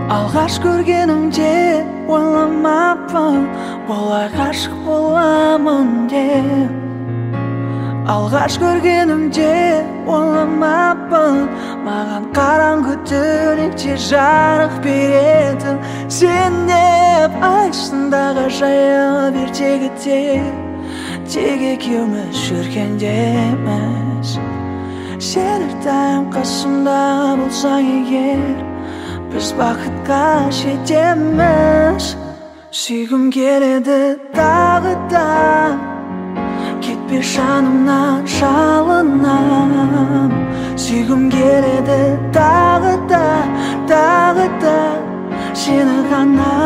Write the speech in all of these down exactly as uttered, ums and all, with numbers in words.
Алғаш көргенімде ойламаппын бұлай ғашық боламын деп. Алғаш көргенімде ойламаппын маған қараңғы түнекте жарық беретін сен деп. Астындағы жайып ертегіде тек екеуміз жүргендеміз. Сен әрдайым қасымда болсаң егер біз бақытқа жетеміз. Сүйгім келеді тағы да, кетпе жанымнан жалынам. Сүйгім келеді тағы да, тағы да сені ғана.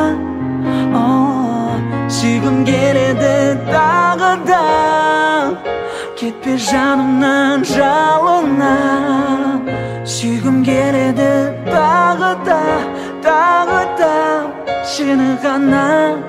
Сүйгім келеді тағы да, кетпе жанымнан жалынам. Сүйгім келеді тағы да, тағы да сені ғана.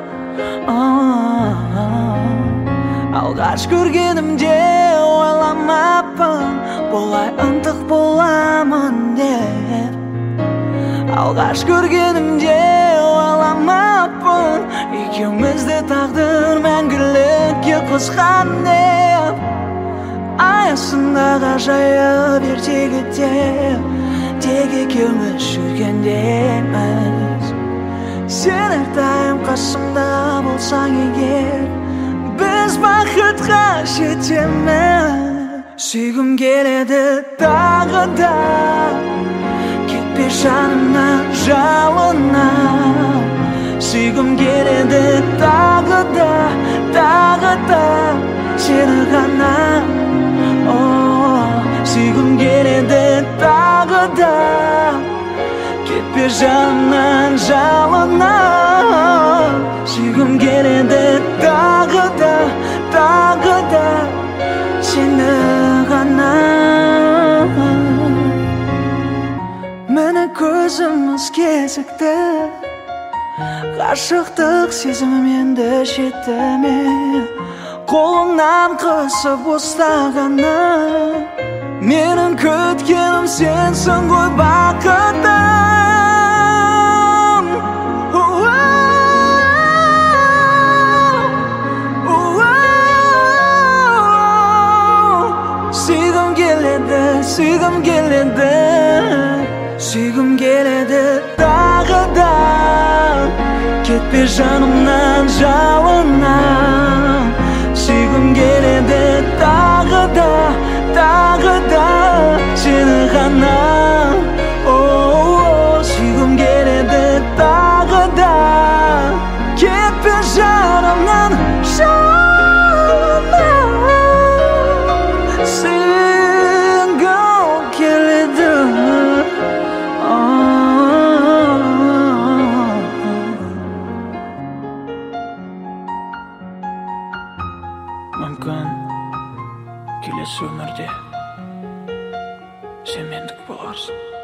Алғаш көргенімде ойламаппын бұлай ынтық боламын деп. Алғаш көргенімде ойламаппын екеумізді тағдыр мәңгілікке қосқан деп. Ай астындағы жайып ертегіде тек екеуміз жүргендеміз. Сен әрдайым қасымда болсаң егер біз бақытқа жетеміз. Сүйгім келеді тағы да, кетпе жанымнан жалынам. Сүйгім келеді тағы да, тағы да сені ғана. Сүйгім келеді тағы да, кетпе жанымнан жалынам. Сүйгім келеді тағы да, тағы да сені ғана. Міне көзіміз кезікті, ғашықтық сезіміменді жетті ме? Қолыңнан қысып ұстағаны, менің күткенім сенсің ғой бақытым. Сүйгім келеді, сүйгім келеді, сүйгім келеді тағы да, кетпе жанымнан жалынам. Сүйгім келеді тағы да, тағы да сені ғана. Сүйгім келеді тағы да, кетпе жанымнан жалынам. Сүйгім келеді. Мүмкін келесі өмірде сен мендік боларсың.